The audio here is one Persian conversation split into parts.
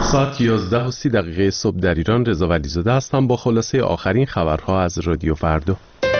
ساعت 11:30 صبح در ایران. رضا ولیزاده هستم با خلاصه آخرین خبرها از رادیو فردا.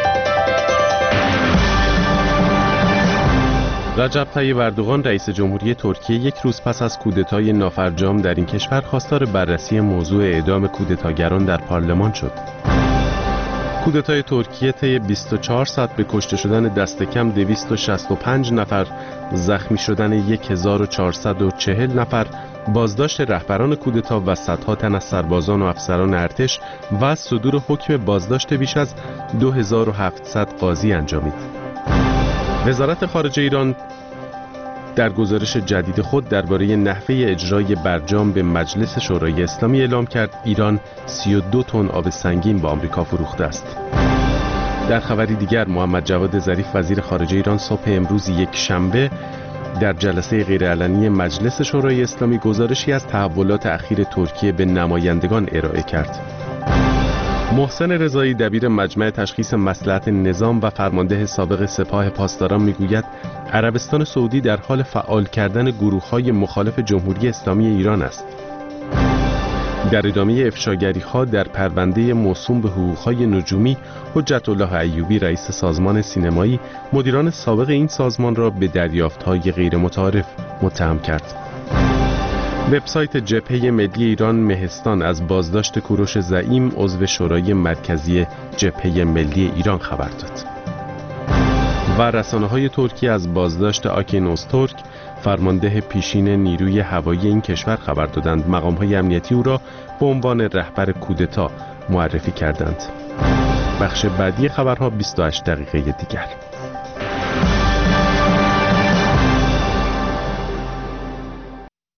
رجب طیب اردوغان رئیس جمهوری ترکیه یک روز پس از کودتای نافرجام در این کشور خواستار بررسی موضوع اعدام کودتاگران در پارلمان شد. کودتای ترکیه طی 24 ساعت به کشته شدن دست کم 265 نفر، زخمی شدن 1440 نفر، بازداشت رهبران کودتا و صدها تن از سربازان و افسران ارتش و صدور حکم بازداشت بیش از 2700 قاضی انجامید. وزارت خارجه ایران در گزارش جدید خود درباره نحوه اجرای برجام به مجلس شورای اسلامی اعلام کرد ایران 32 تن آب سنگین به آمریکا فروخته است. در خبری دیگر محمد جواد ظریف وزیر خارجه ایران صبح امروز یک شنبه در جلسه غیرعلنی مجلس شورای اسلامی گزارشی از تحولات اخیر ترکیه به نمایندگان ارائه کرد. محسن رضایی دبیر مجمع تشخیص مصلحت نظام و فرمانده سابق سپاه پاسداران میگوید عربستان سعودی در حال فعال کردن گروه‌های مخالف جمهوری اسلامی ایران است. در ادامه افشاگری‌ها در پرونده موسوم به حقوق‌های نجومی، حجت الله ایوبی رئیس سازمان سینمایی مدیران سابق این سازمان را به دریافت‌های غیر متعارف متهم کرد. وبسایت جبهه ملی ایران مهستان از بازداشت کوروش زعیم عضو شورای مرکزی جبهه ملی ایران خبر داد. و رسانه‌های ترکیه از بازداشت آکین öztürk فرمانده پیشین نیروی هوایی این کشور خبر دادند. مقام‌های امنیتی او را به عنوان رهبر کودتا معرفی کردند. بخش بعدی خبرها 28 دقیقه دیگر.